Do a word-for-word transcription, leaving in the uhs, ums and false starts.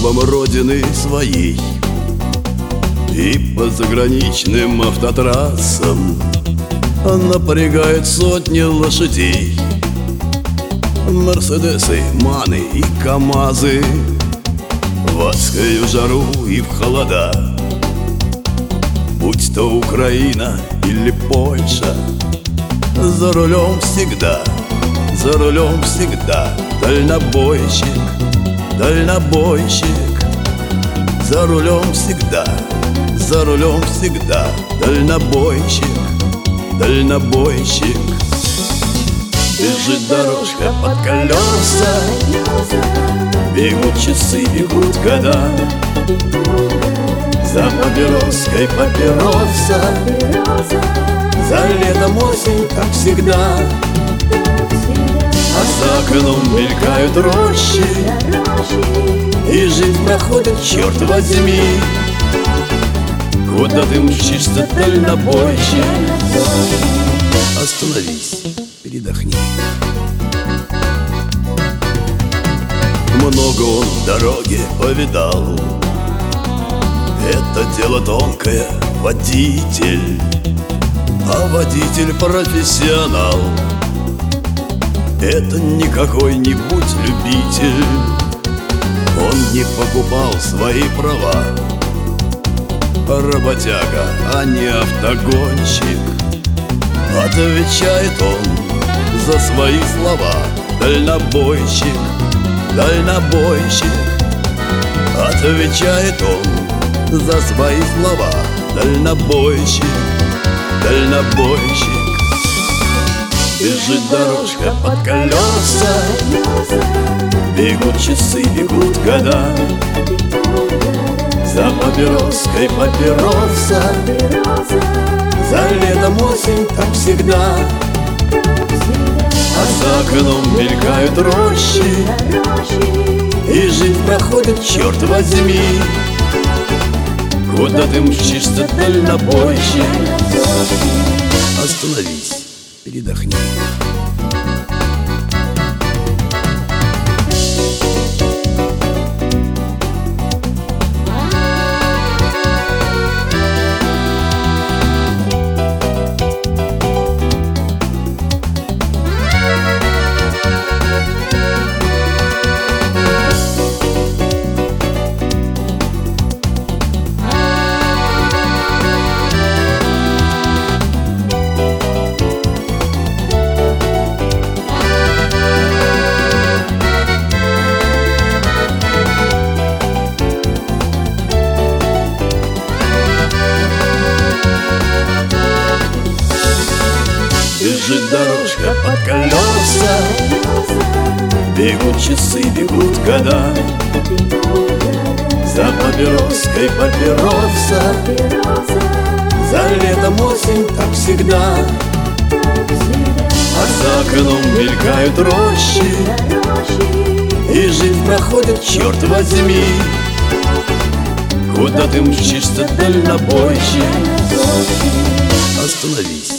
небом родины своей и по заграничным автотрассам напрягают сотни лошадей. Мерседесы, маны и камазы в адскую жару и в холода. Будь то Украина или Польша, за рулем всегда, за рулем всегда дальнобойщик, дальнобойщик. За рулем всегда, за рулем всегда дальнобойщик, дальнобойщик. Бежит дорожка под колеса, бегут часы, бегут года. За папироской папироса, за летом осень, как всегда. А за окном мелькают рощи, и жизнь проходит, черт возьми. Куда ты мчишься, дальнобойщик? Остановись, передохни. Много он в дороге повидал. Это дело тонкое, водитель, а водитель профессионал. Это не какой-нибудь любитель, он не покупал свои права. Работяга, а не автогонщик. Отвечает он за свои слова. Дальнобойщик, дальнобойщик. Отвечает он за свои слова. Дальнобойщик, дальнобойщик. Бежит дорожка под колеса, бегут часы, бегут года. За папироской папироса, за летом осень, как всегда. А за окном мелькают рощи, и жизнь проходит, черт возьми. Куда ты мчишься, дальнобойщик? Остановись, передохни. Бежит дорожка под колеса, бегут часы, бегут года. За папироской папироса, за летом осень, как всегда. А за окном мелькают рощи, и жизнь проходит, черт возьми. Куда ты мчишься, дальнобойщик? Остановись,